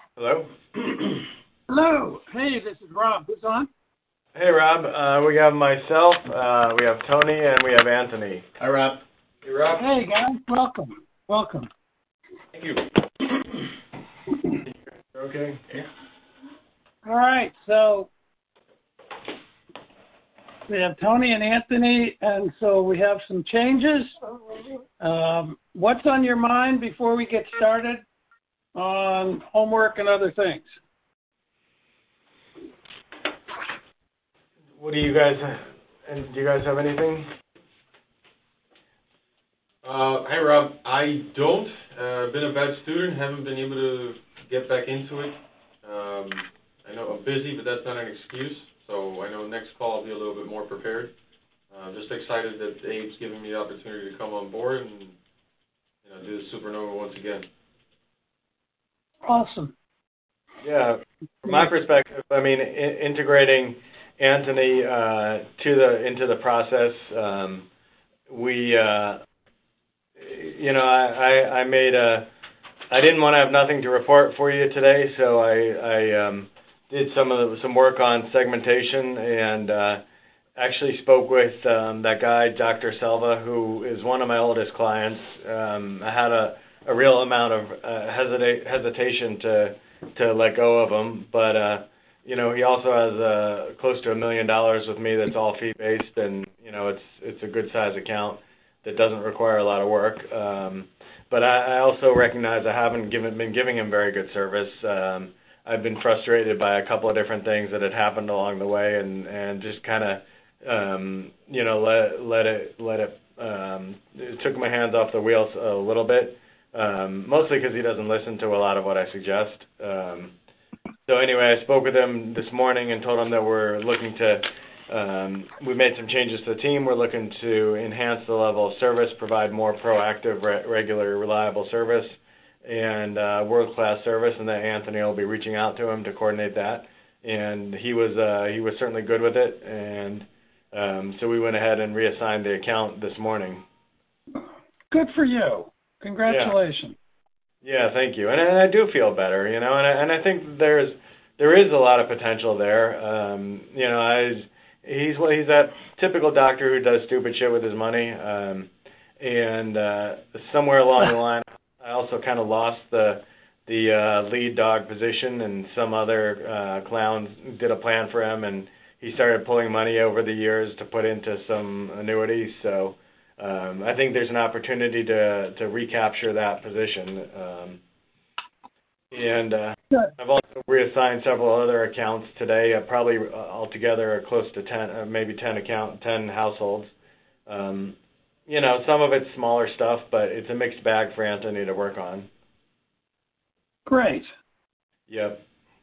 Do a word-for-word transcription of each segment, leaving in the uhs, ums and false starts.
Hello? Hello. Hey, this is Rob. Who's on? Hey, Rob. Uh, we have myself, uh, we have Tony, and we have Anthony. Hi, Rob. Hey, Rob. Hey, guys. Welcome. Welcome. Thank you. Okay. Yeah. All right. So we have Tony and Anthony, and so we have some changes. Um, what's on your mind before we get started on homework and other things? What do you guys, and do you guys have anything? Uh, hi, Rob. I don't. Uh, been a bad student. Haven't been able to get back into it. Um, I know I'm busy, but that's not an excuse. So I know next call I'll be a little bit more prepared. Uh, just excited that Abe's giving me the opportunity to come on board and you know do the Supernova once again. Awesome. Yeah, from my perspective, I mean, I- integrating Anthony uh, to the into the process, um, we, uh, you know, I, I, I made a, I didn't want to have nothing to report for you today, so I, I um, did some of the, some work on segmentation and uh, actually spoke with um, that guy, Doctor Selva, who is one of my oldest clients. Um, I had a, a real amount of uh, hesita- hesitation to to let go of him, but uh, you know, he also has uh, close to a million dollars with me that's all fee based, and you know, it's it's a good size account that doesn't require a lot of work. Um, but I, I also recognize I haven't given been giving him very good service. Um, I've been frustrated by a couple of different things that had happened along the way, and and just kind of um, you know let let it let it um, it took my hands off the wheels a little bit. Um, mostly because he doesn't listen to a lot of what I suggest. Um, so anyway, I spoke with him this morning and told him that we're looking to, um, we made some changes to the team. We're looking to enhance the level of service, provide more proactive, re- regular, reliable service, and uh, world-class service, and that Anthony will be reaching out to him to coordinate that. And he was uh, he was certainly good with it, and um, so we went ahead and reassigned the account this morning. Good for you. Congratulations. Yeah, yeah thank you. And, and I do feel better, you know, and I, and I think there's there is a lot of potential there. Um, you know, I he's well, he's that typical doctor who does stupid shit with his money. Um, and uh, somewhere along the line, I also kind of lost the the uh, lead dog position, and some other uh, clowns did a plan for him, and he started pulling money over the years to put into some annuities. So. Um, I think there's an opportunity to to recapture that position, um, and uh, I've also reassigned several other accounts today. Uh, probably uh, altogether close to ten, uh, maybe ten account, ten households. Um, you know, some of it's smaller stuff, but it's a mixed bag for Anthony to work on. Great. Yep.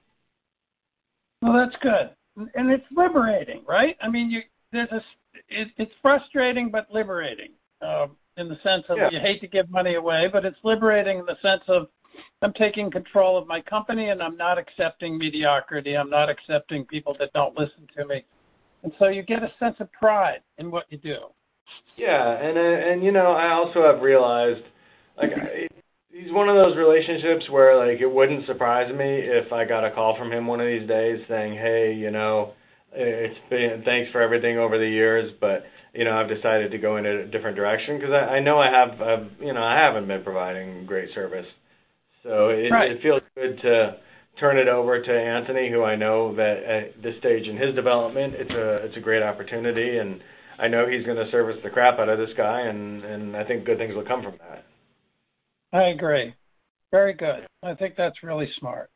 Well, that's good, and it's liberating, right? I mean, you there's a it, it's frustrating but liberating uh, in the sense of yeah. you hate to give money away, but it's liberating in the sense of I'm taking control of my company and I'm not accepting mediocrity. I'm not accepting people that don't listen to me, and so you get a sense of pride in what you do. Yeah, and uh, and you know, I also have realized, like, I, he's one of those relationships where, like, it wouldn't surprise me if I got a call from him one of these days saying, hey, you know, it's been thanks for everything over the years, but you know, I've decided to go in a different direction because I, I know I have, I've, you know, I haven't been providing great service, so it, Right. it feels good to turn it over to Anthony, who I know that at this stage in his development, it's a it's a great opportunity, and I know he's going to service the crap out of this guy, and and I think good things will come from that. I agree. Very good. I think that's really smart.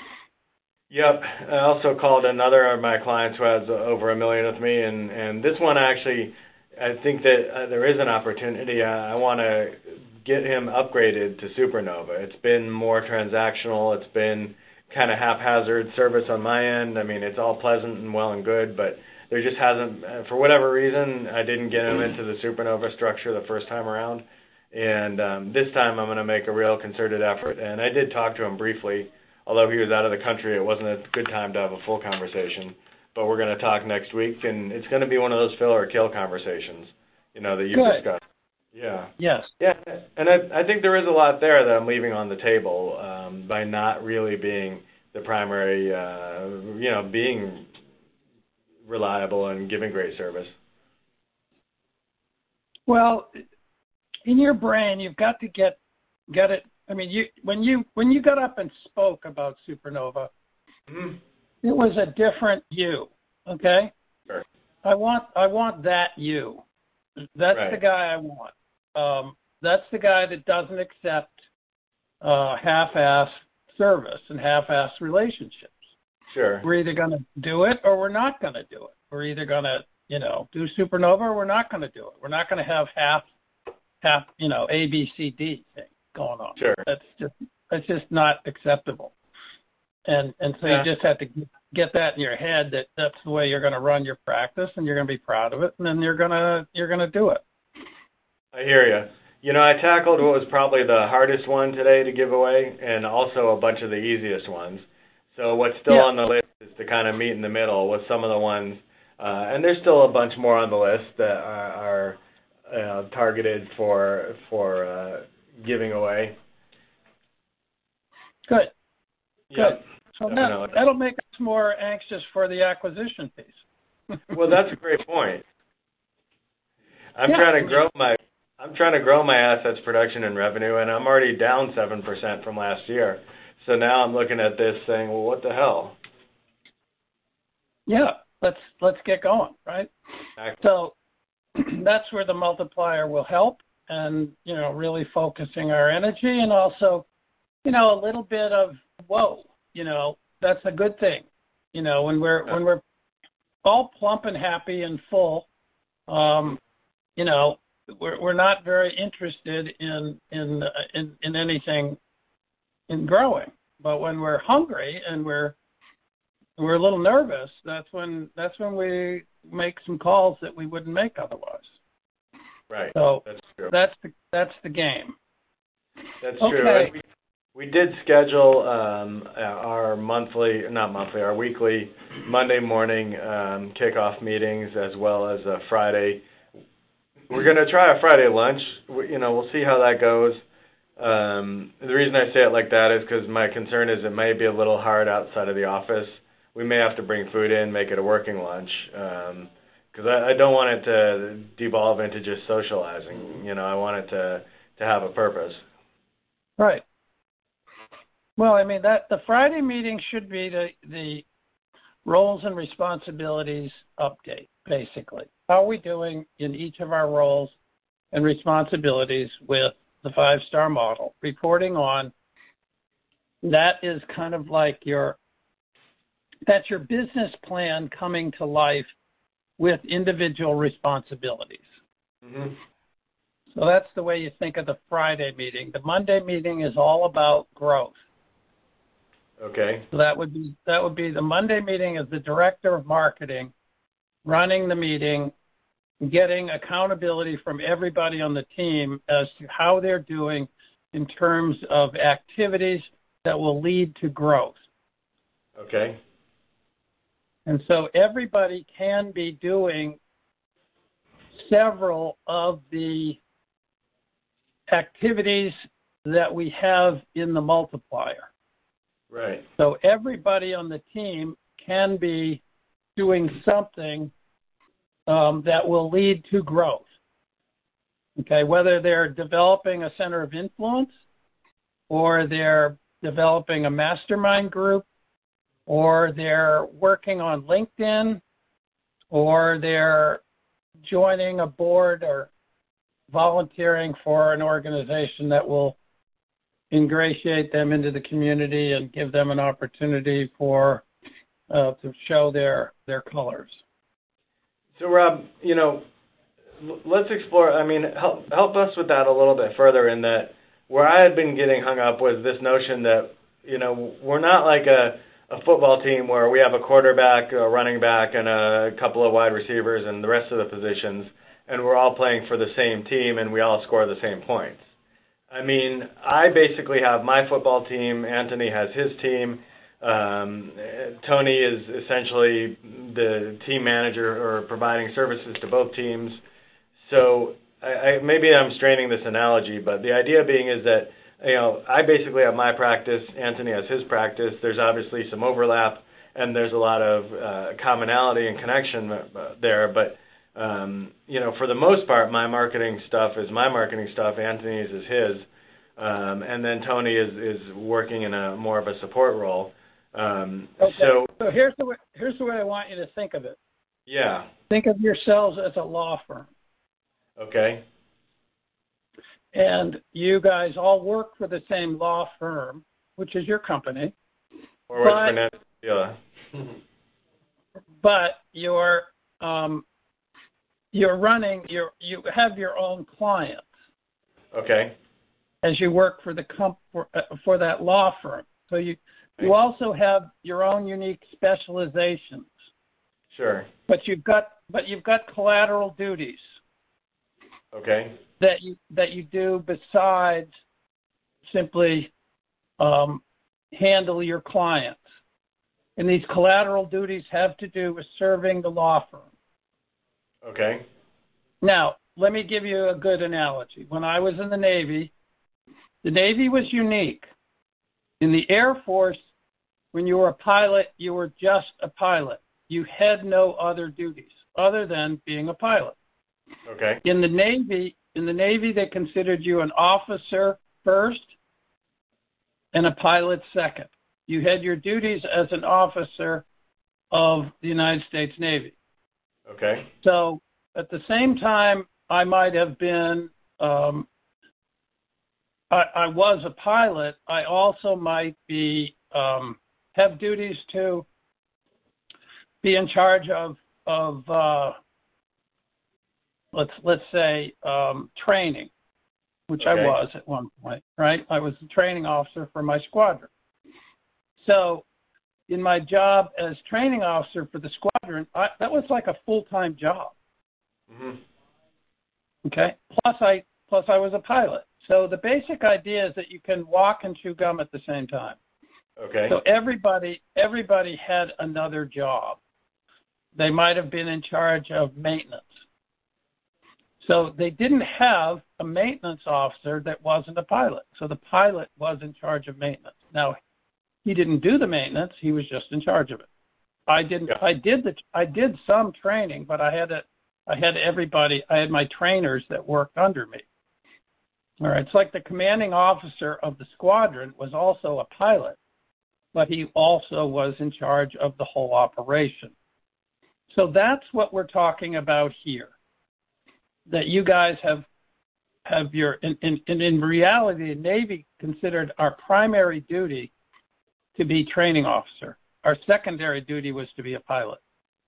Yep. I also called another of my clients who has over a million with me, and, and this one actually, I think that uh, there is an opportunity. I, I want to get him upgraded to Supernova. It's been more transactional. It's been kind of haphazard service on my end. I mean, it's all pleasant and well and good, but there just hasn't, for whatever reason, I didn't get him into the Supernova structure the first time around. And um, this time I'm going to make a real concerted effort. And I did talk to him briefly. Although he was out of the country, it wasn't a good time to have a full conversation. But we're going to talk next week, and it's going to be one of those fill or kill conversations, you know, that you've Good. discussed. Yeah. Yes. Yeah, and I, I think there is a lot there that I'm leaving on the table um, by not really being the primary, uh, you know, being reliable and giving great service. Well, in your brain, you've got to get get it. I mean, you when you when you got up and spoke about Supernova, Mm-hmm. it was a different you. Okay. Sure. I want I want that you. That's Right. the guy I want. Um, that's the guy that doesn't accept uh, half-ass service and half-ass relationships. Sure. We're either going to do it or we're not going to do it. We're either going to, you know, do Supernova or we're not going to do it. We're not going to have half, half, you know, A, B, C, D thing going on. Sure. That's just that's just not acceptable. And and so Yeah. you just have to get that in your head that that's the way you're going to run your practice, and you're going to be proud of it, and then you're gonna you're going to do it. I hear you. You know, I tackled what was probably the hardest one today to give away, and also a bunch of the easiest ones. So what's still Yeah. on the list is to kind of meet in the middle with some of the ones, uh, and there's still a bunch more on the list that are, are uh, targeted for for uh, giving away. Good. Yep. So Definitely. that, that'll make us more anxious for the acquisition piece. Well, that's a great point. I'm Yeah. trying to grow my I'm trying to grow my assets production and revenue, and I'm already down seven percent from last year. So now I'm looking at this saying, well, what the hell? Yeah, let's let's get going, right? Exactly. So that's where the multiplier will help, and you know, really focusing our energy, and also, you know, a little bit of whoa, you know, that's a good thing. You know, when we're when we're all plump and happy and full, um, you know, we're we're not very interested in in uh, in, in anything in growing. But when we're hungry and we're we're a little nervous, that's when that's when we make some calls that we wouldn't make otherwise. Right. So that's true. that's the that's the game. That's Okay. true. And we, we did schedule um, our monthly, not monthly, our weekly Monday morning um, kickoff meetings as well as a Friday. We're going to try a Friday lunch. We, you know, we'll see how that goes. Um, the reason I say it like that is because my concern is it may be a little hard outside of the office. We may have to bring food in, make it a working lunch, because um, I, I don't want it to devolve into just socializing. You know, I want it to, to have a purpose. Right. Well, I mean that the Friday meeting should be the the roles and responsibilities update, basically. How are we doing in each of our roles and responsibilities with the five-star model? Reporting on that is kind of like your that's your business plan coming to life with individual responsibilities. Mm-hmm. So that's the way you think of the Friday meeting. The Monday meeting is all about growth. Okay. So that would be that would be the Monday meeting as the director of marketing, running the meeting, getting accountability from everybody on the team as to how they're doing in terms of activities that will lead to growth. Okay. And so everybody can be doing several of the activities that we have in the multiplier. Right. So everybody on the team can be doing something um, that will lead to growth. Okay, whether they're developing a center of influence, or they're developing a mastermind group, or they're working on LinkedIn, or they're joining a board or volunteering for an organization that will ingratiate them into the community and give them an opportunity for uh, to show their their colors. So, Rob, you know, l- let's explore. I mean, help help us with that a little bit further. In that, where I had been getting hung up was this notion that, you know, we're not like a a football team where we have a quarterback, a running back, and a couple of wide receivers and the rest of the positions, and we're all playing for the same team and we all score the same points. I mean, I basically have my football team. Anthony has his team. Um, Tony is essentially the team manager or providing services to both teams. So I, I maybe I'm straining this analogy, but the idea being is that, you know, I basically have my practice, Anthony has his practice. There's obviously some overlap, and there's a lot of uh, commonality and connection there. But um, you know, for the most part, my marketing stuff is my marketing stuff. Anthony's is his, um, and then Tony is is working in a more of a support role. Um, okay. So, so here's the way, here's the way I want you to think of it. Yeah. Think of yourselves as a law firm. Okay. And you guys all work for the same law firm, which is your company. Or what's pronounced, yeah. But you're um, you're running your you have your own clients. Okay. As you work for the comp for, uh, for that law firm, so you you also have your own unique specializations. Sure. But you've got but you've got collateral duties. Okay. That you that you do besides simply um, handle your clients, and these collateral duties have to do with serving the law firm. Okay. Now, let me give you a good analogy. When I was in the Navy, the Navy was unique. In the Air Force, when you were a pilot, you were just a pilot. You had no other duties other than being a pilot. Okay. In the Navy, in the Navy, they considered you an officer first and a pilot second. You had your duties as an officer of the United States Navy. Okay. So at the same time, I might have been, um, I, I was a pilot. I also might be um, have duties to be in charge of of uh, let's let's say um, training, which Okay. I was at one point. Right, I was the training officer for my squadron. So, in my job as training officer for the squadron, I, that was like a full-time job. Mm-hmm. Okay. Plus, I plus I was a pilot. So the basic idea is that you can walk and chew gum at the same time. Okay. So everybody everybody had another job. They might have been in charge of maintenance. So they didn't have a maintenance officer that wasn't a pilot. So the pilot was in charge of maintenance. Now, he didn't do the maintenance. He was just in charge of it. I didn't. Yeah. I did the. I did some training, but I had a. I had everybody. I had my trainers that worked under me. All right. It's like the commanding officer of the squadron was also a pilot, but he also was in charge of the whole operation. So that's what we're talking about here. That you guys have have your. And in, in, in reality, the Navy considered our primary duty to be training officer. Our secondary duty was to be a pilot.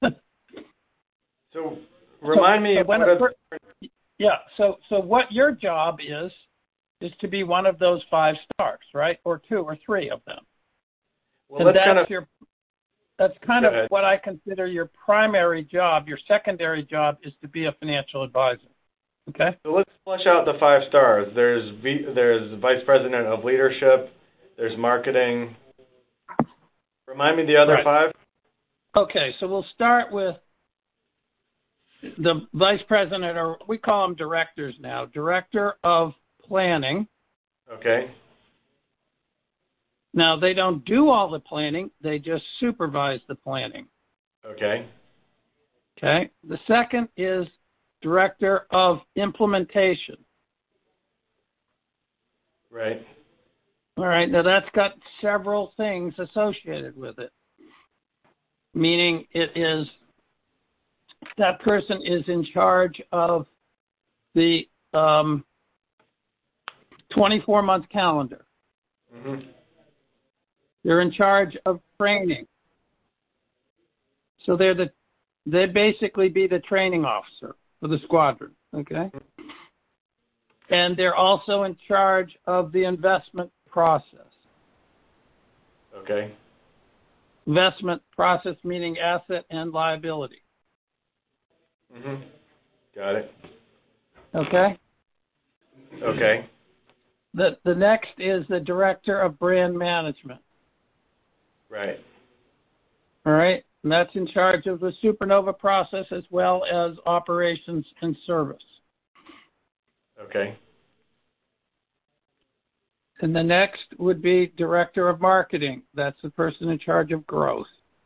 So remind so, me. So when what a, a, yeah. So so what your job is is to be one of those five stars, right? Or two or three of them. well, and let's that's kind of. your. That's kind Go of ahead. what I consider your primary job. Your secondary job is to be a financial advisor. Okay. So let's flesh out the five stars. There's v, there's vice president of leadership. There's marketing. Remind me the other Right. five. Okay, so we'll start with the vice president, or we call them directors now, director of planning. Okay. Now, they don't do all the planning, they just supervise the planning. Okay. Okay. The second is director of implementation. Right. All right, now that's got several things associated with it, meaning it is that person is in charge of the um, twenty-four month calendar. Mm-hmm. They're in charge of training. So they're the they basically be the training officer for the squadron, okay? And they're also in charge of the investment process. Okay. Investment process meaning asset and liability. Mm-hmm. Got it. Okay? Okay. The the next is the director of brand management. Right. All right? And that's in charge of the Supernova process as well as operations and service. Okay. And the next would be director of marketing. That's the person in charge of growth.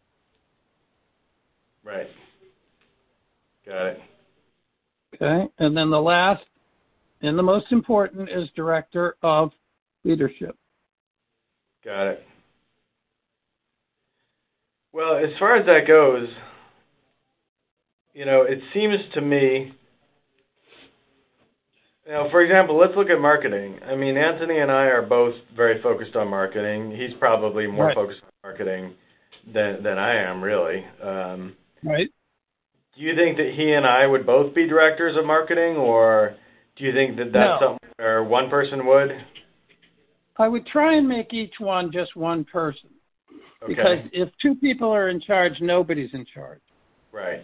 Right. Got it. Okay. And then the last and the most important is director of leadership. Got it. Well, as far as that goes, you know, it seems to me, you know, for example, let's look at marketing. I mean, Anthony and I are both very focused on marketing. He's probably more Right. focused on marketing than than I am, really. Um, Right. do you think that he and I would both be directors of marketing, or do you think that that's No. something where one person would? I would try and make each one just one person. Okay. Because if two people are in charge, nobody's in charge. Right.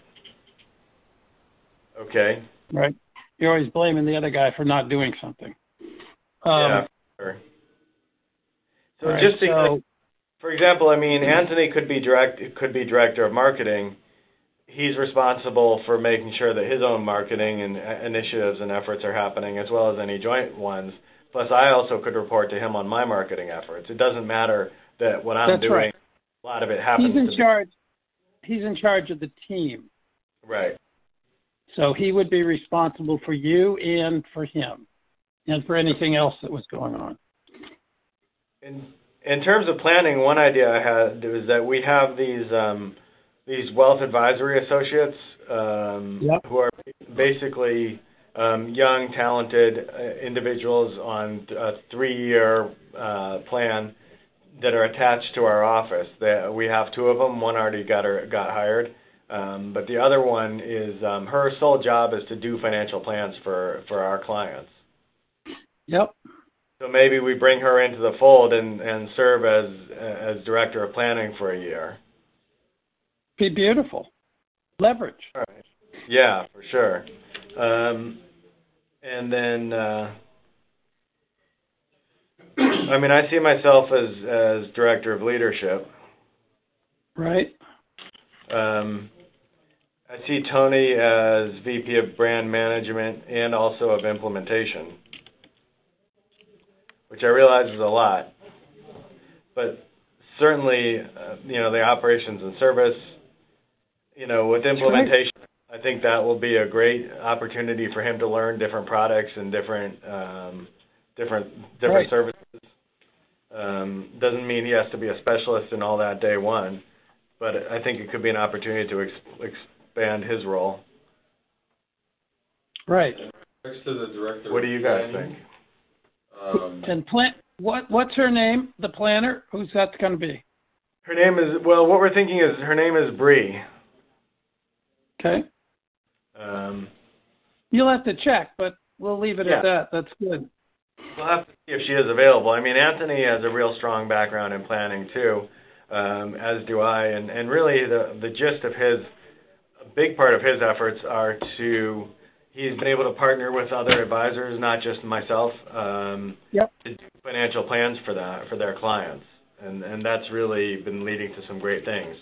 Okay. Right. You're always blaming the other guy for not doing something. Um, yeah. Sure. So right, just because, so, for example, I mean, Anthony could be direct could be director of marketing. He's responsible for making sure that his own marketing and uh, initiatives and efforts are happening, as well as any joint ones. Plus, I also could report to him on my marketing efforts. It doesn't matter that what I'm That's doing, right. a lot of it happens. He's in to charge. He's in charge of the team. Be, right. So he would be responsible for you and for him and for anything else that was going on. In in terms of planning, one idea I had was that we have these um, these wealth advisory associates um, Yep. who are basically um, young, talented uh, individuals on a three-year uh, plan that are attached to our office. They, we have two of them. One already got her, got hired. Um, but the other one is um, her sole job is to do financial plans for, for our clients. Yep. So maybe we bring her into the fold and, and serve as as director of planning for a year. Be beautiful. Leverage. All right. Yeah, for sure. Um, and then, uh, I mean, I see myself as as director of leadership. Right. Um, I see Tony as V P of brand management and also of implementation, which I realize is a lot, but certainly, uh, you know, the operations and service, you know, with implementation, I think that will be a great opportunity for him to learn different products and different um, different different Right. services. Um, doesn't mean he has to be a specialist in all that day one, but I think it could be an opportunity to ex- expand his role. Right. Next to the director. What do you guys of think? planning, Um, And plan. What What's her name? The planner. Who's that going to be? Her name is, well, what we're thinking is her name is Bree. Okay. Um, You'll have to check, but we'll leave it Yeah. at that. That's good. We'll have to see if she is available. I mean, Anthony has a real strong background in planning too, um, as do I. And, and really, the the gist of his, a big part of his efforts are to, he's been able to partner with other advisors, not just myself, um, Yep. to do financial plans for that for their clients. And and that's really been leading to some great things.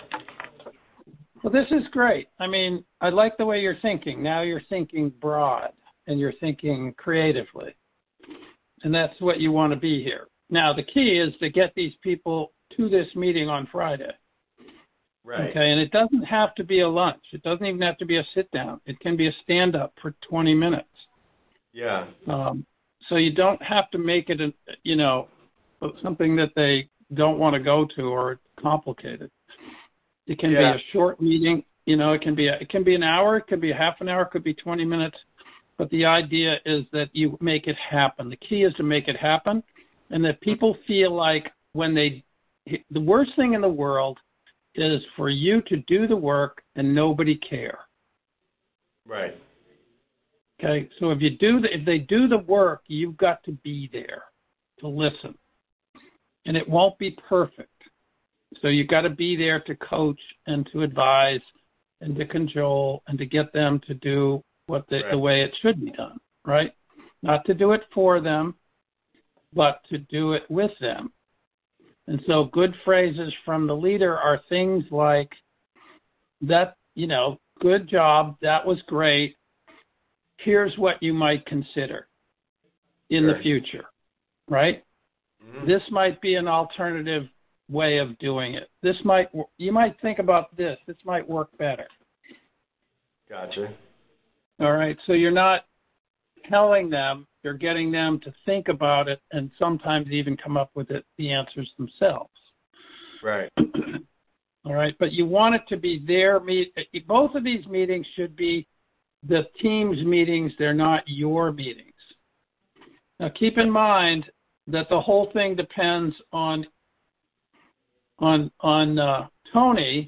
Well, this is great. I mean, I like the way you're thinking. Now you're thinking broad and you're thinking creatively. And that's what you want to be here. Now, the key is to get these people to this meeting on Friday. Right. Okay, and it doesn't have to be a lunch. It doesn't even have to be a sit down. It can be a stand up for twenty minutes. Yeah. Um, so you don't have to make it, a, you know, something that they don't want to go to or complicated. It can Yeah. be a short meeting. You know, it can be a, it can be an hour. It could be a half an hour. It could be twenty minutes. But the idea is that you make it happen. The key is to make it happen, and that people feel like when they, the worst thing in the world is for you to do the work and nobody care. Right. Okay, so if you do the, if they do the work, you've got to be there to listen, and it won't be perfect. So you've got to be there to coach and to advise and to cajole and to get them to do what the, Right. the way it should be done, right? Not to do it for them, but to do it with them. And so good phrases from the leader are things like that, you know, good job, that was great. here's what you might consider in Sure. the future, right? Mm-hmm. This might be an alternative way of doing it. This might, you might think about this. This might work better. Gotcha. All right. So you're not telling them, you're getting them to think about it and sometimes even come up with it, the answers themselves. Right. All right. But you want it to be their meet. Both of these meetings should be the team's meetings. They're not your meetings. Now keep in mind that the whole thing depends on on on uh, Tony,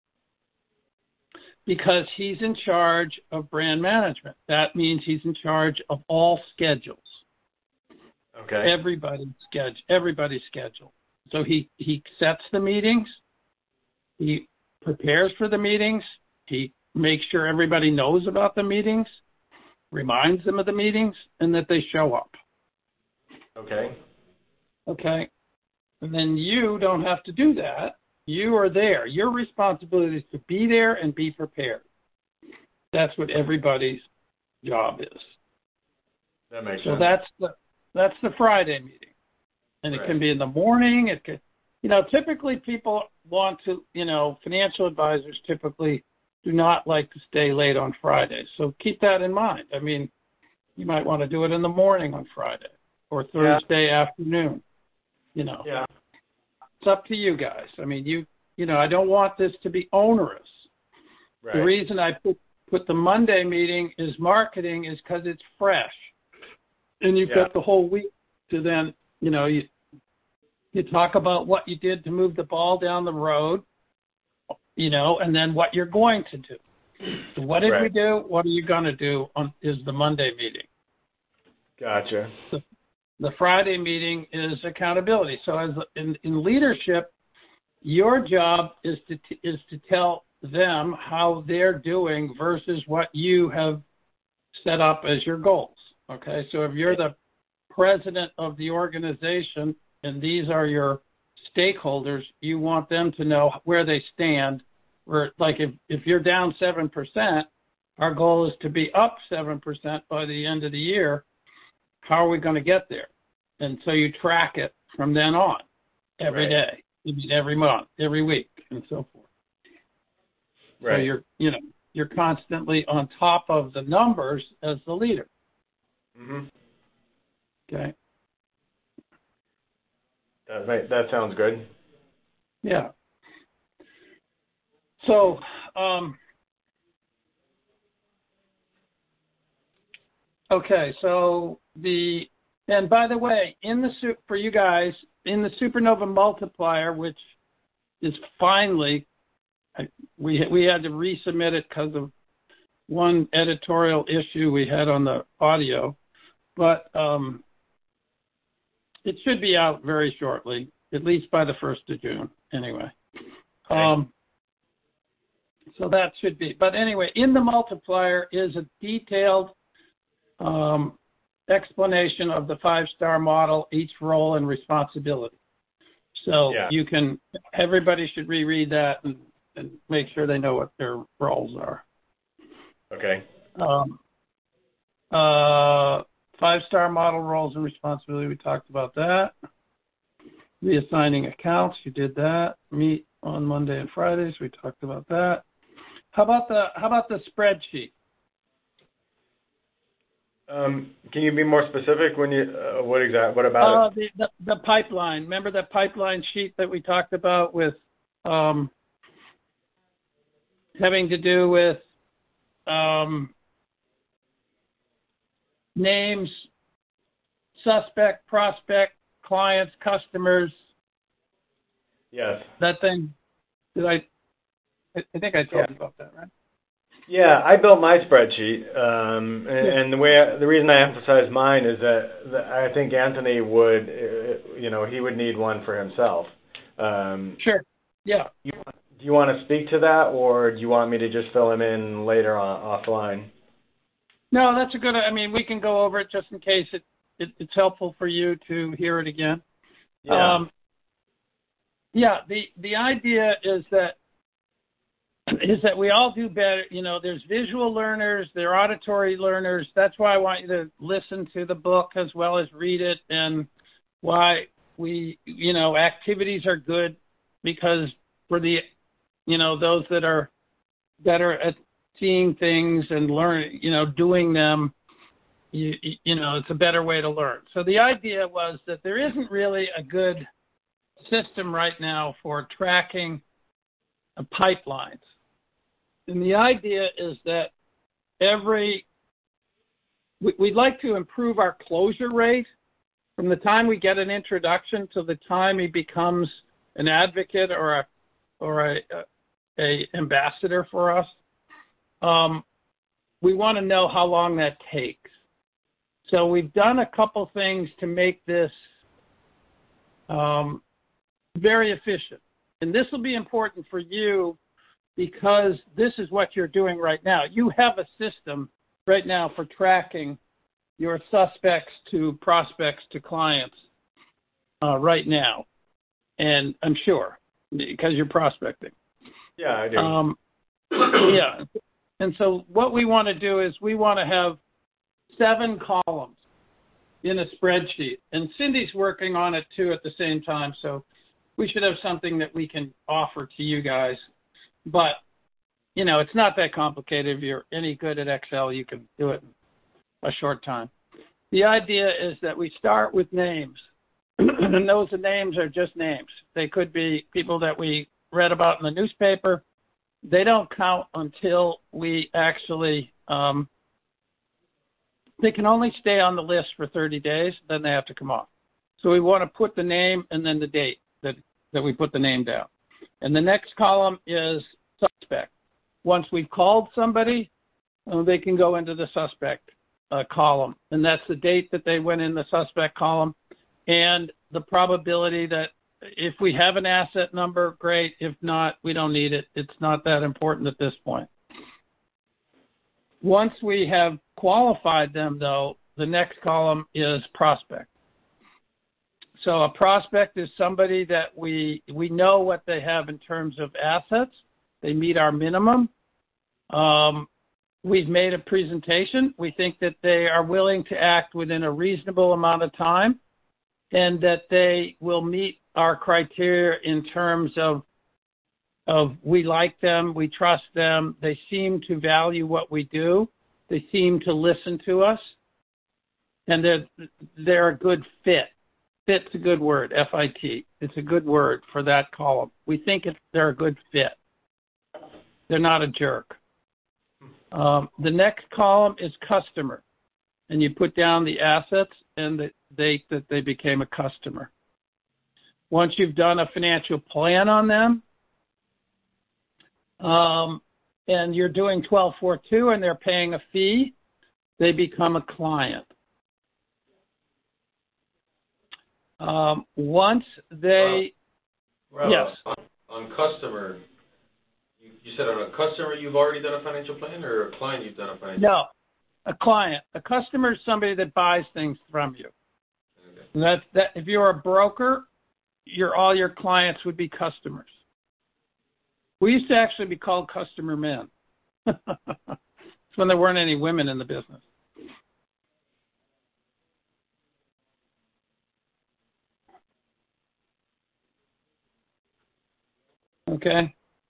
because he's in charge of brand management. That means he's in charge of all schedules. Okay. Everybody's schedule. Everybody's schedule. So he, he sets the meetings. He prepares for the meetings. He makes sure everybody knows about the meetings, reminds them of the meetings, and that they show up. Okay. Okay. And then you don't have to do that. You are there. Your responsibility is to be there and be prepared. That's what everybody's job is. That makes so sense. So that's the that's the Friday meeting, and Right. It can be in the morning. It could, you know, typically people want to, you know, financial advisors typically do not like to stay late on Fridays. So keep that in mind. I mean, you might want to do it in the morning on Friday or Thursday yeah. afternoon. You know. Yeah. It's up to you guys. I mean, you you know, I don't want this to be onerous. Right. The reason I put, put the Monday meeting is marketing is because it's fresh. And you've yeah. got the whole week to then, you know, you you talk about what you did to move the ball down the road, you know, and then what you're going to do. So what did right. we do? What are you going to do on is the Monday meeting. Gotcha. So, the Friday meeting is accountability. So as in, in leadership, your job is to t- is to tell them how they're doing versus what you have set up as your goals. Okay, so if you're the president of the organization and these are your stakeholders, you want them to know where they stand. Where, like if, if you're down seven percent, our goal is to be up seven percent by the end of the year. How are we going to get there? And so you track it from then on, every right. day, every month, every week, and so forth. Right. So you're, you know, you're constantly on top of the numbers as the leader. Mm-hmm. Okay. That that sounds good. Yeah. So, um, okay, so the, and by the way, in the for you guys, in the Supernova Multiplier, which is finally, we we had to resubmit it because of one editorial issue we had on the audio, but um, it should be out very shortly, at least by the first of June, anyway. Okay. Um, so that should be, but anyway, in the multiplier is a detailed um, explanation of the five-star model, each role and responsibility. So yeah. you can, everybody should reread that and, and make sure they know what their roles are. Okay. Um, uh, five-star model roles and responsibility, we talked about that. Reassigning accounts, you did that. Meet on Monday and Fridays, we talked about that. How about the how about the spreadsheet? Um, can you be more specific when you uh, what exact what about uh, it? The, the the pipeline. Remember the pipeline sheet that we talked about with um, having to do with um, names, suspect, prospect, clients, customers. Yes. That thing. Did I? I think I told yeah. you about that, right? Yeah, I built my spreadsheet, um, and, yeah. and the way I, the reason I emphasize mine is that, that I think Anthony would, uh, you know, he would need one for himself. Um, sure. Yeah. You, do you want to speak to that, or do you want me to just fill him in later on offline? No, that's a good. I mean, we can go over it just in case it, it it's helpful for you to hear it again. Yeah. Um, yeah. The the idea is that is that we all do better. You know, there's visual learners, there are auditory learners. That's why I want you to listen to the book as well as read it, and why we, you know, activities are good, because for the, you know, those that are better at seeing things and learn, you know, doing them, you, you know, it's a better way to learn. So the idea was that there isn't really a good system right now for tracking uh, pipelines. And the idea is that every, we, we'd like to improve our closure rate from the time we get an introduction to the time he becomes an advocate or a, or a, a, a ambassador for us. Um, we want to know how long that takes. So we've done a couple things to make this um, very efficient. And this will be important for you because this is what you're doing right now. You have a system right now for tracking your suspects to prospects to clients uh, right now. And I'm sure, because you're prospecting. Yeah, I do. Um, yeah. And so what we want to do is we want to have seven columns in a spreadsheet. And Cindy's working on it, too, at the same time. So we should have something that we can offer to you guys. But, you know, it's not that complicated. If you're any good at Excel, you can do it in a short time. The idea is that we start with names. And those names are just names. They could be people that we read about in the newspaper. They don't count until we actually, um, they can only stay on the list for thirty days, then they have to come off. So we want to put the name and then the date that, that we put the name down. And the next column is suspect. Once we've called somebody, uh, they can go into the suspect uh, column. And that's the date that they went in the suspect column and the probability that if we have an asset number, great. If not, we don't need it. It's not that important at this point. Once we have qualified them, though, the next column is prospect. So a prospect is somebody that we we know what they have in terms of assets. They meet our minimum. Um, we've made a presentation. We think that they are willing to act within a reasonable amount of time and that they will meet our criteria in terms of of we like them, we trust them, they seem to value what we do, they seem to listen to us, and they're, they're a good fit. Fit's a good word, F I T. It's a good word for that column. We think it's, they're a good fit. They're not a jerk. Um, the next column is customer, and you put down the assets and the date that they became a customer. Once you've done a financial plan on them, um, and you're doing twelve forty-two and they're paying a fee, they become a client. Um, once they, Well, yes. On, on customer, you, you said on a customer you've already done a financial plan, or a client you've done a financial plan? No, a client. A customer is somebody that buys things from you. Okay. And that's, that, if you're a broker, your all your clients would be customers. We used to actually be called customer men. It's when there weren't any women in the business. Okay.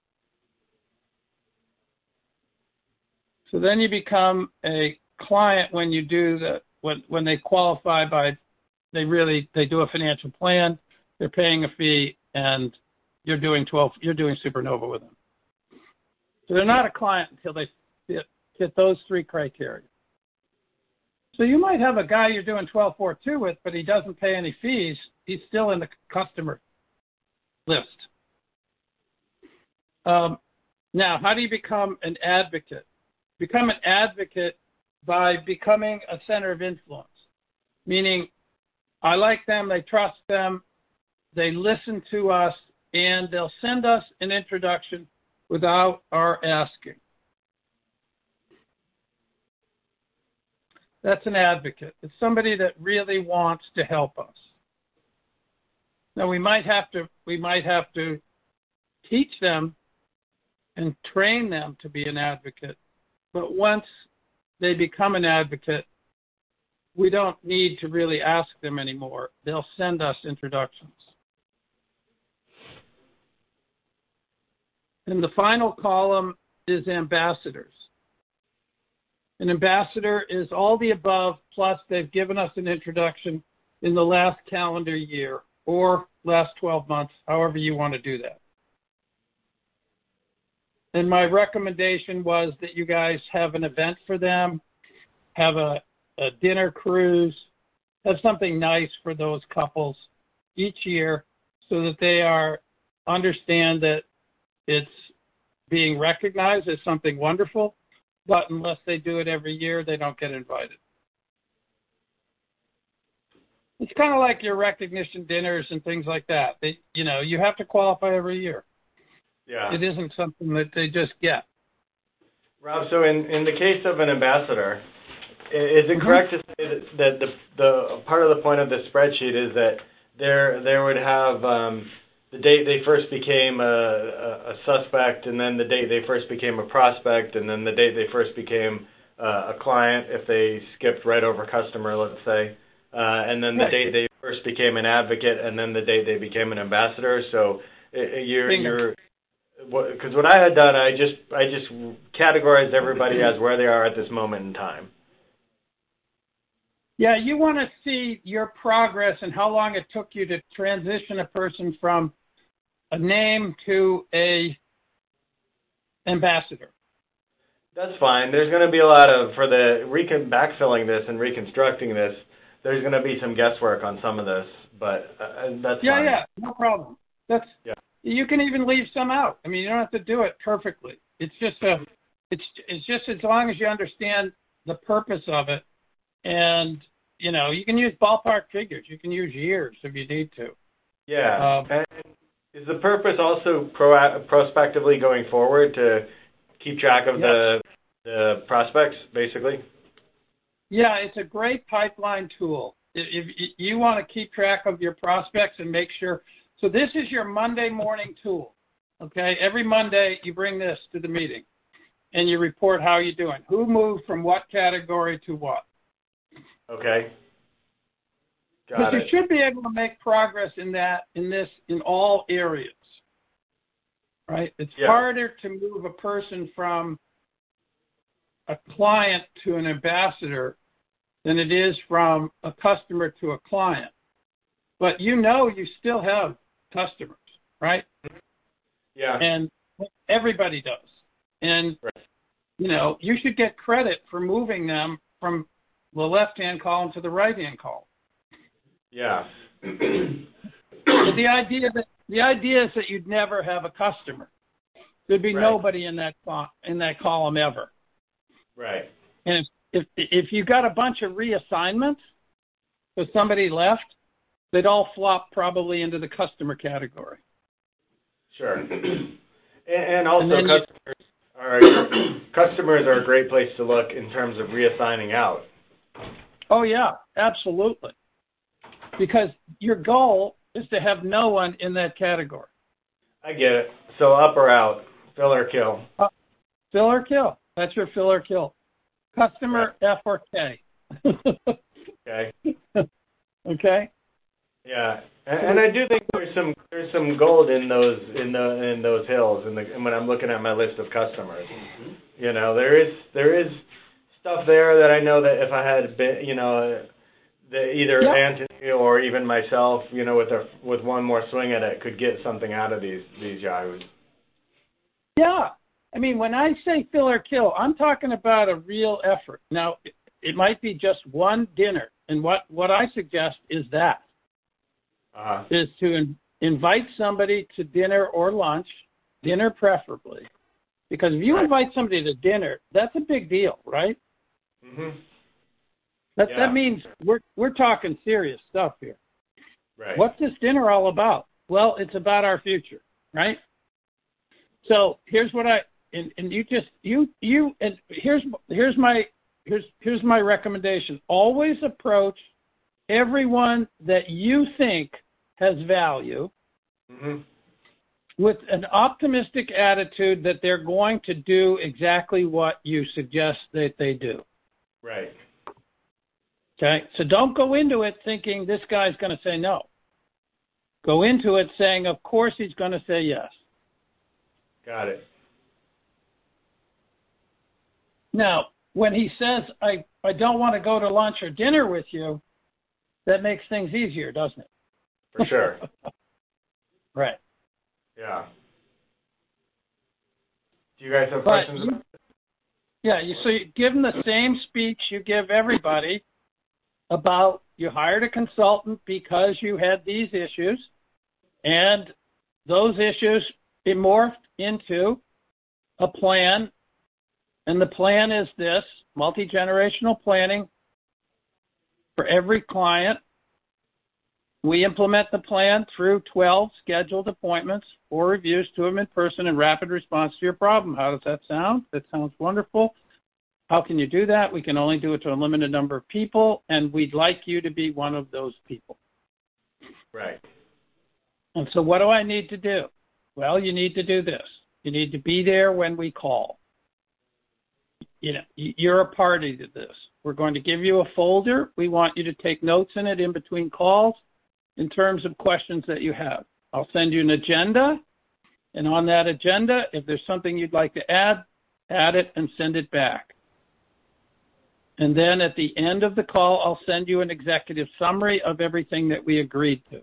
So then you become a client when you do the when when they qualify by they really they do a financial plan. They're paying a fee, and you're doing twelve. You're doing Supernova with them. So they're not a client until they fit, fit those three criteria. So you might have a guy you're doing twelve forty-two with, but he doesn't pay any fees. He's still in the customer list. Um, now, how do you become an advocate? Become an advocate by becoming a center of influence, meaning I like them, they trust them, they listen to us, and they'll send us an introduction without our asking. That's an advocate. It's somebody that really wants to help us. Now we might have to we might have to teach them and train them to be an advocate. But once they become an advocate, we don't need to really ask them anymore. They'll send us introductions. And the final column is ambassadors. An ambassador is all the above, plus they've given us an introduction in the last calendar year or last twelve months, however you want to do that. And my recommendation was that you guys have an event for them, have a, a dinner cruise, have something nice for those couples each year so that they are understand that it's being recognized as something wonderful, but unless they do it every year, they don't get invited. It's kind of like your recognition dinners and things like that. They, you know, you have to qualify every year. Yeah. It isn't something that they just get. Rob, so in, in the case of an ambassador, is it correct to say that the, the part of the point of the spreadsheet is that there there would have um, the date they first became a, a, a suspect, and then the date they first became a prospect, and then the date they first became uh, a client if they skipped right over customer, let's say, uh, and then the date they first became an advocate, and then the date they became an ambassador. So you're you're because what, what I had done, I just I just categorized everybody as where they are at this moment in time. Yeah, you want to see your progress and how long it took you to transition a person from a name to a ambassador. That's fine. There's going to be a lot of, for the recon backfilling this and reconstructing this, there's going to be some guesswork on some of this, but uh, that's yeah, fine. Yeah, yeah, no problem. That's yeah. You can even leave some out. I mean, you don't have to do it perfectly. It's just a, it's it's just as long as you understand the purpose of it. And, you know, you can use ballpark figures. You can use years if you need to. Yeah. Um, and is the purpose also pro- prospectively going forward to keep track of yes. the the prospects, basically? Yeah, it's a great pipeline tool. If, if you want to keep track of your prospects and make sure. So this is your Monday morning tool, okay? Every Monday you bring this to the meeting, and you report how you're doing. Who moved from what category to what? Okay. Got but it. you should be able to make progress in that, in this, in all areas, right? It's yeah. harder to move a person from a client to an ambassador than it is from a customer to a client. But you know you still have customers, right? Yeah. And everybody does. And, right. you know, you should get credit for moving them from the left-hand column to the right-hand column. Yeah. But the idea that the idea is that you'd never have a customer. There'd be right. nobody in that in that column ever. Right. And if if, if you got a bunch of reassignments, because somebody left, they'd all flop probably into the customer category. Sure. and, and also and customers you, are customers are a great place to look in terms of reassigning out. Oh yeah, absolutely. Because your goal is to have no one in that category. I get it. So up or out, fill or kill. Uh, fill or kill. That's your fill or kill. Customer right. F or K. okay. Okay. Yeah, and, and I do think there's some there's some gold in those in the in those hills. In the when I'm looking at my list of customers, mm-hmm. you know, there is there is stuff there that I know that if I had been, you know, the, either yep. Anthony or even myself, you know, with a with one more swing at it, could get something out of these these yahoos. Yeah, I mean, when I say fill or kill, I'm talking about a real effort. Now, it, it might be just one dinner, and what what I suggest is that. Uh-huh. Is to in, invite somebody to dinner or lunch, dinner preferably, because if you right. invite somebody to dinner, that's a big deal, right? Mm-hmm. That yeah. that means we're we're talking serious stuff here. Right. What's this dinner all about? Well, it's about our future, right? So here's what I and, and you just you you and here's here's my here's here's my recommendation. Always approach everyone that you think has value, mm-hmm. with an optimistic attitude that they're going to do exactly what you suggest that they do. Right. Okay? So don't go into it thinking this guy's going to say no. Go into it saying, of course he's going to say yes. Got it. Now, when he says, I, I don't want to go to lunch or dinner with you, that makes things easier, doesn't it? For sure. Right. Yeah. Do you guys have But questions? you, about yeah, you, so you give them the same speech you give everybody about you hired a consultant because you had these issues, and those issues morphed into a plan, and the plan is this, multi-generational planning for every client. We implement the plan through twelve scheduled appointments, four reviews, two of them in person, and rapid response to your problem. How does that sound? That sounds wonderful. How can you do that? We can only do it to a limited number of people, and we'd like you to be one of those people. Right. And so what do I need to do? Well, you need to do this. You need to be there when we call. You know, you're a party to this. We're going to give you a folder. We want you to take notes in it in between calls in terms of questions that you have. I'll send you an agenda, and on that agenda, if there's something you'd like to add, add it and send it back. And then at the end of the call, I'll send you an executive summary of everything that we agreed to.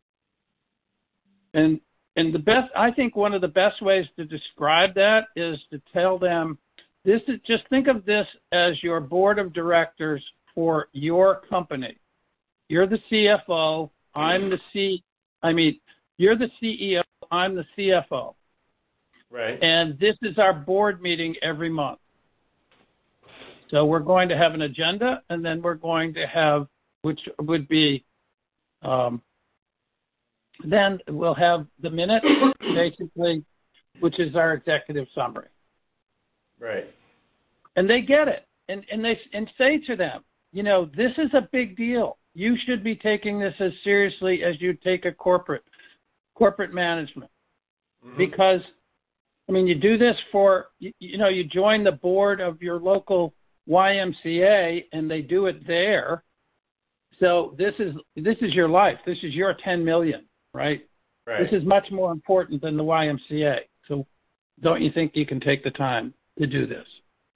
And and the best, I think one of the best ways to describe that is to tell them, this is, just think of this as your board of directors for your company. You're the C F O, I'm the C, I mean, you're the C E O, I'm the C F O. Right. And this is our board meeting every month. So we're going to have an agenda, and then we're going to have, which would be, um, then we'll have the minutes, basically, which is our executive summary. Right. And they get it, and and they and say to them, you know, this is a big deal. You should be taking this as seriously as you take a corporate corporate management, mm-hmm. because, I mean, you do this for, you, you know, you join the board of your local Y M C A, and they do it there. So this is this is your life. This is your ten million, right? Right. This is much more important than the Y M C A. So don't you think you can take the time to do this?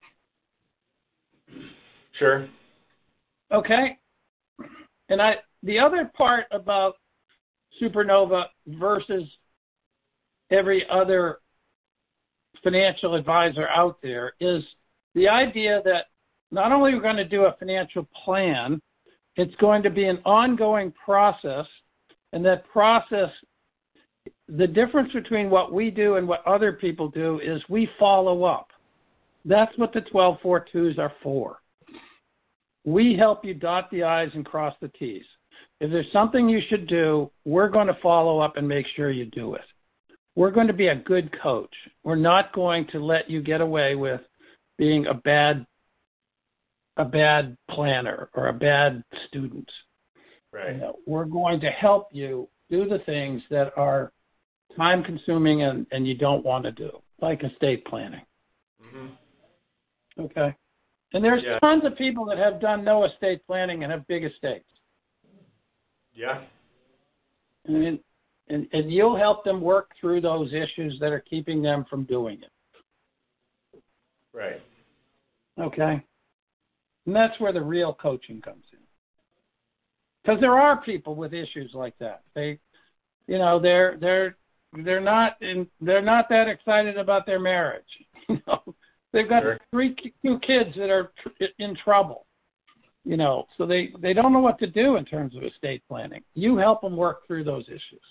Sure. Okay. And I the other part about Supernova versus every other financial advisor out there is the idea that not only are we going to do a financial plan, it's going to be an ongoing process, and that process, the difference between what we do and what other people do is we follow up. That's what the twelve four twos are for. We help you dot the I's and cross the T's. If there's something you should do, we're going to follow up and make sure you do it. We're going to be a good coach. We're not going to let you get away with being a bad a bad planner or a bad student. Right. You know, we're going to help you do the things that are time consuming and, and you don't want to do, like estate planning. Mm-hmm. Okay. And there's yeah. tons of people that have done no estate planning and have big estates. Yeah. And, and, and you'll help them work through those issues that are keeping them from doing it. Right. Okay. And that's where the real coaching comes in. Because there are people with issues like that. They, you know, they're they're they're not in, they're not that excited about their marriage. You know, they've got sure. three two kids that are tr- in trouble. You know, so they, they don't know what to do in terms of estate planning. You help them work through those issues.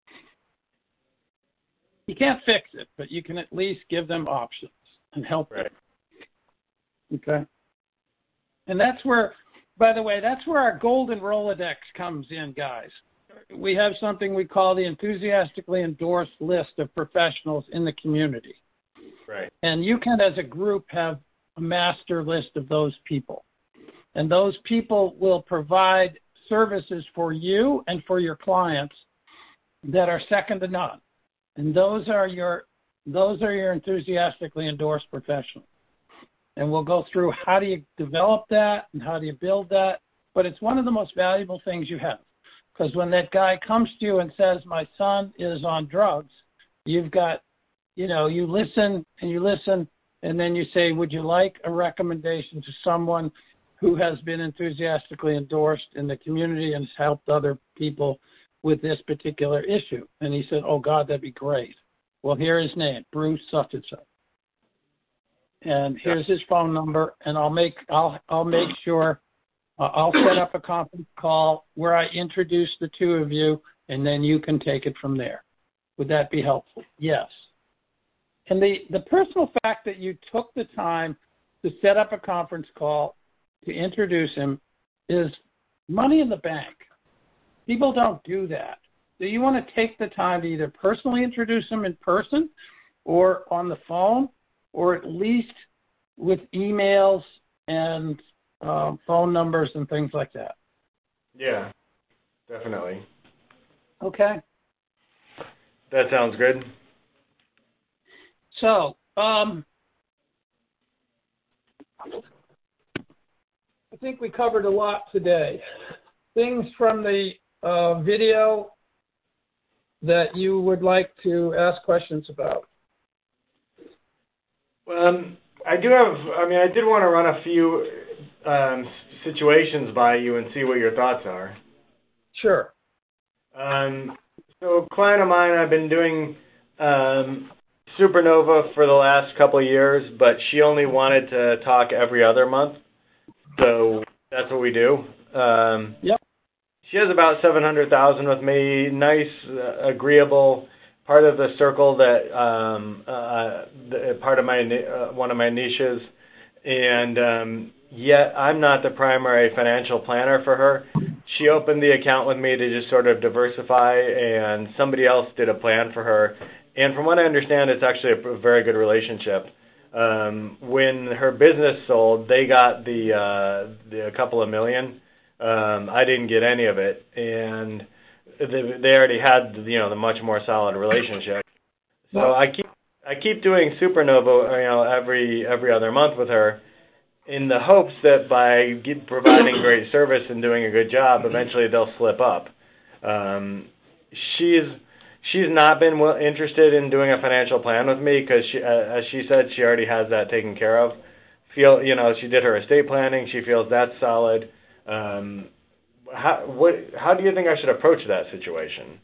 You can't fix it, but you can at least give them options and help right. them. Okay. And that's where, by the way, that's where our golden Rolodex comes in, guys. We have something we call the enthusiastically endorsed list of professionals in the community. Right. And you can, as a group, have a master list of those people. And those people will provide services for you and for your clients that are second to none. And those are your those are your enthusiastically endorsed professionals. And we'll go through how do you develop that and how do you build that. But it's one of the most valuable things you have. Because when that guy comes to you and says, my son is on drugs, you've got, you know, you listen and you listen, and then you say, would you like a recommendation to someone who has been enthusiastically endorsed in the community and has helped other people with this particular issue? And he said, oh, God, that'd be great. Well, here's his name, Bruce such and such. And here's his phone number, and I'll make I'll I'll make sure uh, I'll set up a conference call where I introduce the two of you, and then you can take it from there. Would that be helpful? Yes. And the, the personal fact that you took the time to set up a conference call to introduce him is money in the bank. People don't do that. So you want to take the time to either personally introduce him in person or on the phone, or at least with emails and uh, phone numbers and things like that. Yeah, definitely. Okay. That sounds good. So, um, I think we covered a lot today. Things from the uh, video that you would like to ask questions about. Um, I do have, I mean, I did want to run a few um, situations by you and see what your thoughts are. Sure. Um, so a client of mine, I've been doing um, Supernova for the last couple of years, but she only wanted to talk every other month. So that's what we do. Um, yep. She has about seven hundred thousand with me, nice, uh, agreeable, part of the circle that, um, uh, the, part of my, uh, one of my niches. And um, yet I'm not the primary financial planner for her. She opened the account with me to just sort of diversify, and somebody else did a plan for her. And from what I understand, it's actually a very good relationship. Um, when her business sold, they got the, uh, the a couple of million. Um, I didn't get any of it, and they, they already had, you know, the much more solid relationship. So I keep I keep doing Supernova, you know, every every other month with her, in the hopes that by get, providing great service and doing a good job, eventually they'll slip up. Um, she's she's not been well, interested in doing a financial plan with me because, she, uh, as she said, she already has that taken care of. Feel you know, she did her estate planning. She feels that's solid. Um, how what how do you think I should approach that situation?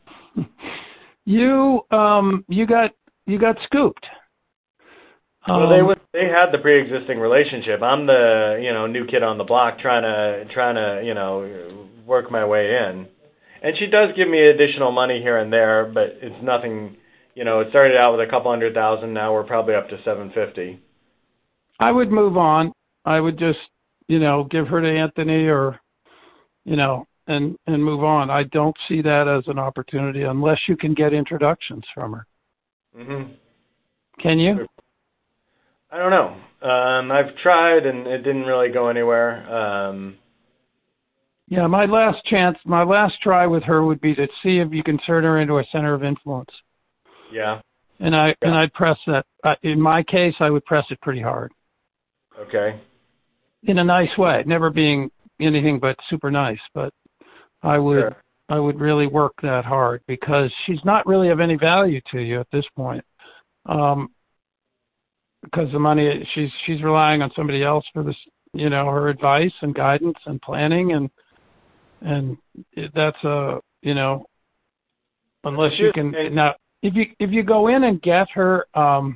You um you got you got scooped. Well, they was, they had the pre-existing relationship. I'm the you know new kid on the block trying to trying to you know work my way in, and she does give me additional money here and there, but it's nothing. You know, it started out with a couple hundred thousand. Now we're probably up to seven fifty. I would move on. I would just you know give her to Anthony, or you know, and and move on. I don't see that as an opportunity unless you can get introductions from her. Mm-hmm. Can you? I don't know. Um, I've tried, and it didn't really go anywhere. Um, yeah, my last chance, my last try with her would be to see if you can turn her into a center of influence. Yeah. And I yeah. and I'd press that. Uh, in my case, I would press it pretty hard. Okay. In a nice way, never being anything but super nice, but I would sure. I would really work that hard because she's not really of any value to you at this point. Um, because the money she's she's relying on somebody else for this, you know, her advice and guidance and planning, and and that's a you know, unless you can now if you if you go in and get her um,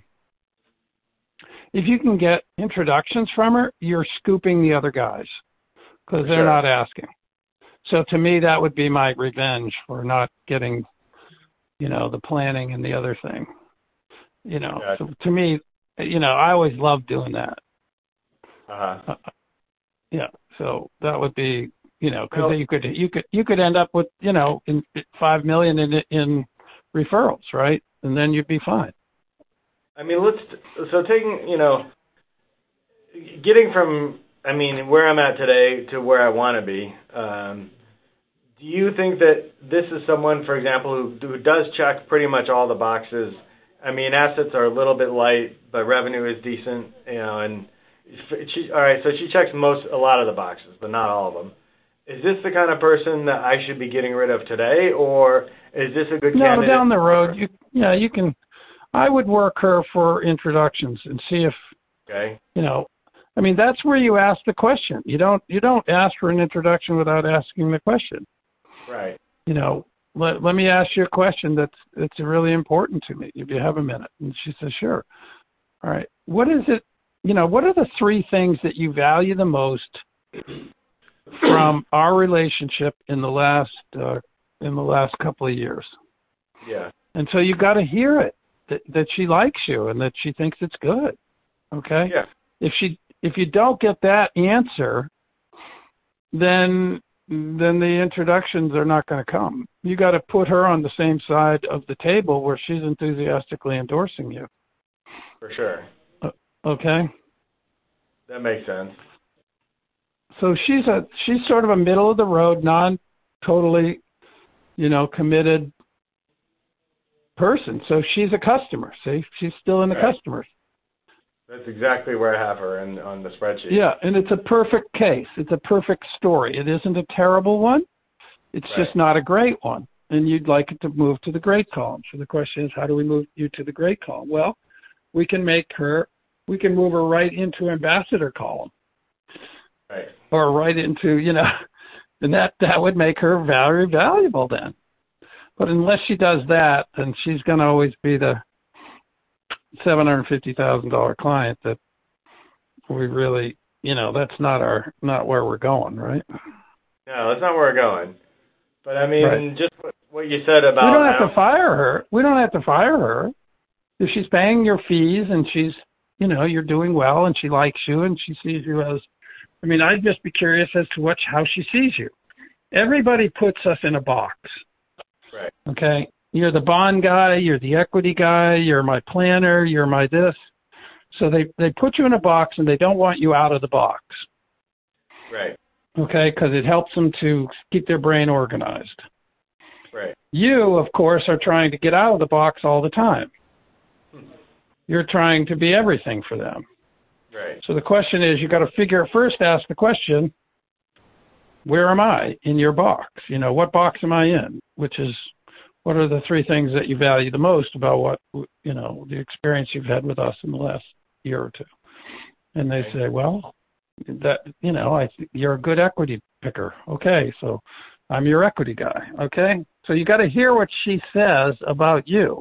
if you can get introductions from her, you're scooping the other guys because they're sure. not asking. So to me, that would be my revenge for not getting, you know, the planning and the other thing. You know, gotcha. So to me, you know, I always loved doing that. Uh-huh. Uh, yeah, so that would be, you know, because well, you could you could you could end up with, you know, in five million in in referrals, right? And then you'd be fine. I mean, let's so taking, you know, getting from, I mean, where I'm at today to where I want to be. Um, do you think that this is someone, for example, who, who does check pretty much all the boxes? I mean, assets are a little bit light, but revenue is decent, you know, and she, all right, so she checks most, a lot of the boxes, but not all of them. Is this the kind of person that I should be getting rid of today, or is this a good no, candidate? No, down the road, you, yeah, you can, I would work her for introductions and see if, okay. you know, I mean, that's where you ask the question. You don't, you don't ask for an introduction without asking the question. Right. You know, let, let me ask you a question that's, that's really important to me, if you have a minute. And she says, sure. All right. What is it, you know, what are the three things that you value the most from our relationship in the last, uh, in the last couple of years? Yeah. And so you got to hear it, that, that she likes you and that she thinks it's good. Okay. Yeah. If she, if you don't get that answer, then then the introductions are not going to come. You got to put her on the same side of the table where she's enthusiastically endorsing you. For sure. Uh, okay. That makes sense. So she's a she's sort of a middle of the road, non totally, you know, committed person. So she's a customer. See, she's still in the right. customers. That's exactly where I have her in, on the spreadsheet. Yeah, and it's a perfect case. It's a perfect story. It isn't a terrible one. It's right. just not a great one. And you'd like it to move to the great column. So the question is, how do we move you to the great column? Well, we can make her, we can move her right into ambassador column. Right. Or right into, you know, and that, that would make her very valuable then. But unless she does that, then she's going to always be the seven hundred fifty thousand dollars client that we really, you know, that's not our, not where we're going, right? No, that's not where we're going. But I mean, right. just what you said about... We don't have how, to fire her. We don't have to fire her. If she's paying your fees and she's, you know, you're doing well and she likes you and she sees you as, I mean, I'd just be curious as to what, how she sees you. Everybody puts us in a box. Right. Okay? You're the bond guy, you're the equity guy, you're my planner, you're my this. So they, they put you in a box and they don't want you out of the box. Right. Okay, because it helps them to keep their brain organized. Right. You, of course, are trying to get out of the box all the time. Hmm. You're trying to be everything for them. Right. So the question is, you got to figure, first ask the question, where am I in your box? You know, what box am I in? Which is, what are the three things that you value the most about what, you know, the experience you've had with us in the last year or two? And they say, well, that, you know, I th- you're a good equity picker. Okay, so I'm your equity guy. Okay, so you got to hear what she says about you.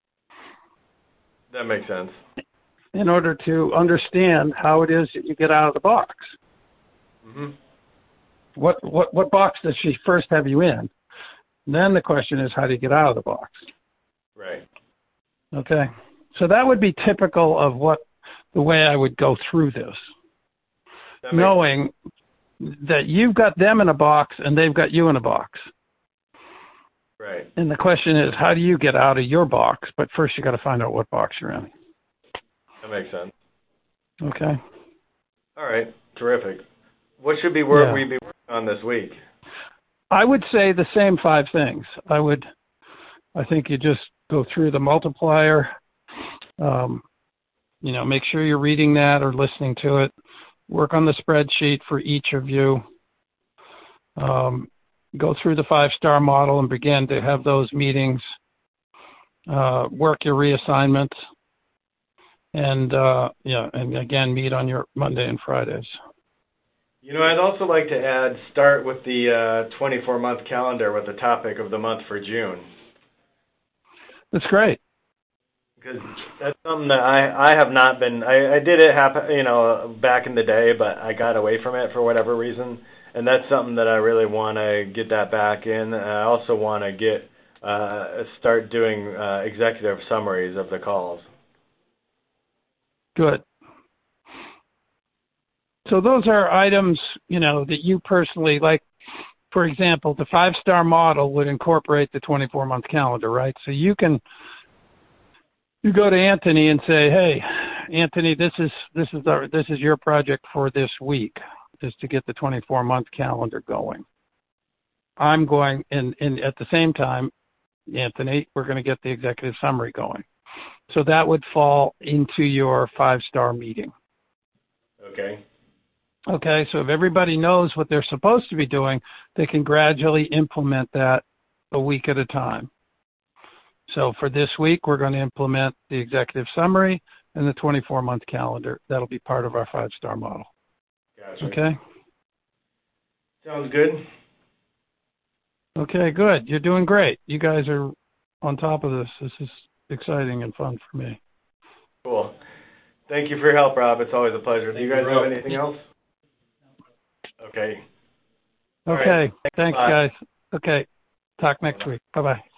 That makes sense. In order to understand how it is that you get out of the box. Mm-hmm. What what what box does she first have you in? And then the question is, how do you get out of the box? Right. Okay. So that would be typical of what the way I would go through this. Knowing that you've got them in a box and they've got you in a box. Right. And the question is, how do you get out of your box? But first you got to find out what box you're in. That makes sense. Okay. All right. Terrific. What should be work yeah. we be working on this week? I would say the same five things. I would, I think you just go through the multiplier, um, you know, make sure you're reading that or listening to it. Work on the spreadsheet for each of you. Um, go through the five-star model and begin to have those meetings. Uh, work your reassignments. And, uh, yeah, and again, meet on your Monday and Fridays. You know, I'd also like to add, start with the uh, twenty-four month calendar with the topic of the month for June. That's great. Because that's something that I, I have not been, I, I did it happen, you know, back in the day, but I got away from it for whatever reason. And that's something that I really want to get that back in. And I also want to get, uh, start doing uh, executive summaries of the calls. Good. So those are items, you know, that you personally like. For example, the five-star model would incorporate the twenty-four month calendar, right? So you can, you go to Anthony and say, hey, Anthony, this is this is our, this is your project for this week, is to get the twenty-four month calendar going. I'm going, and, and at the same time, Anthony, we're going to get the executive summary going. So that would fall into your five-star meeting. Okay. Okay, so if everybody knows what they're supposed to be doing, they can gradually implement that a week at a time. So for this week, we're going to implement the executive summary and the twenty-four month calendar. That'll be part of our five-star model. Gotcha. Okay? Sounds good. Okay, good. You're doing great. You guys are on top of this. This is exciting and fun for me. Cool. Thank you for your help, Rob. It's always a pleasure. Do you guys have anything else? Okay. Okay. All right. Thanks, Bye. guys. Okay. Talk next week. Bye-bye.